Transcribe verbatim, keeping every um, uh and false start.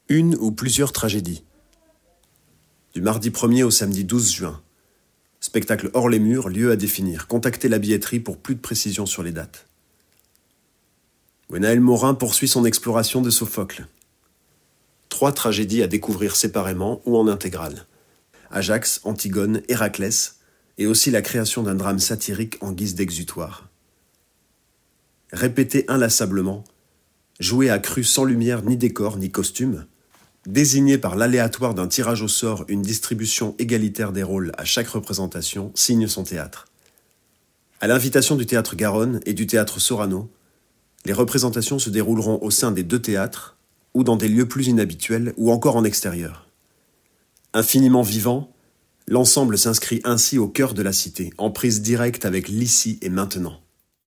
Une ou plusieurs tragédies. Du mardi premier au samedi douze juin. Spectacle hors les murs, lieu à définir. Contactez la billetterie pour plus de précisions sur les dates. Gwenaël Morin poursuit son exploration de Sophocle. Trois tragédies à découvrir séparément ou en intégrale. Ajax, Antigone, Héraclès, et aussi la création d'un drame satirique en guise d'exutoire. Répétez inlassablement, jouez à cru sans lumière ni décor ni costume, désignez par l'aléatoire d'un tirage au sort une distribution égalitaire des rôles à chaque représentation, signe son théâtre. À l'invitation du théâtre Garonne et du théâtre Sorano, les représentations se dérouleront au sein des deux théâtres, ou dans des lieux plus inhabituels, ou encore en extérieur. Infiniment vivant, l'ensemble s'inscrit ainsi au cœur de la cité, en prise directe avec l'ici et maintenant.